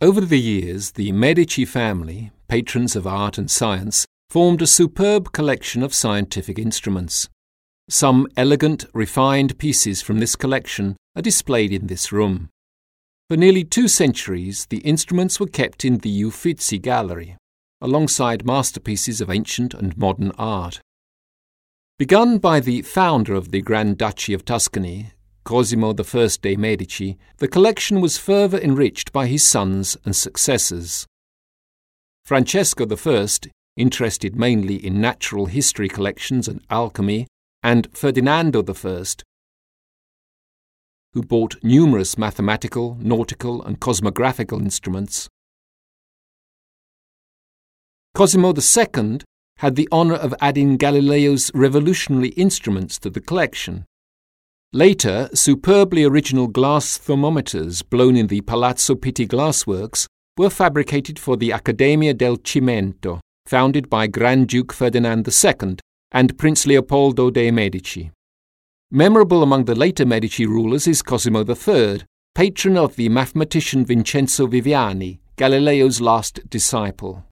Over the years, the Medici family, patrons of art and science, formed a superb collection of scientific instruments. Some elegant, refined pieces from this collection are displayed in this room. For nearly 2 centuries, the instruments were kept in the Uffizi Gallery, alongside masterpieces of ancient and modern art. Begun by the founder of the Grand Duchy of Tuscany, Cosimo I de' Medici, the collection was further enriched by his sons and successors. Francesco I, interested mainly in natural history collections and alchemy, and Ferdinando I, who bought numerous mathematical, nautical, and cosmographical instruments. Cosimo II had the honour of adding Galileo's revolutionary instruments to the collection. Later, superbly original glass thermometers blown in the Palazzo Pitti glassworks were fabricated for the Accademia del Cimento, founded by Grand Duke Ferdinand II and Prince Leopoldo de' Medici. Memorable among the later Medici rulers is Cosimo III, patron of the mathematician Vincenzo Viviani, Galileo's last disciple.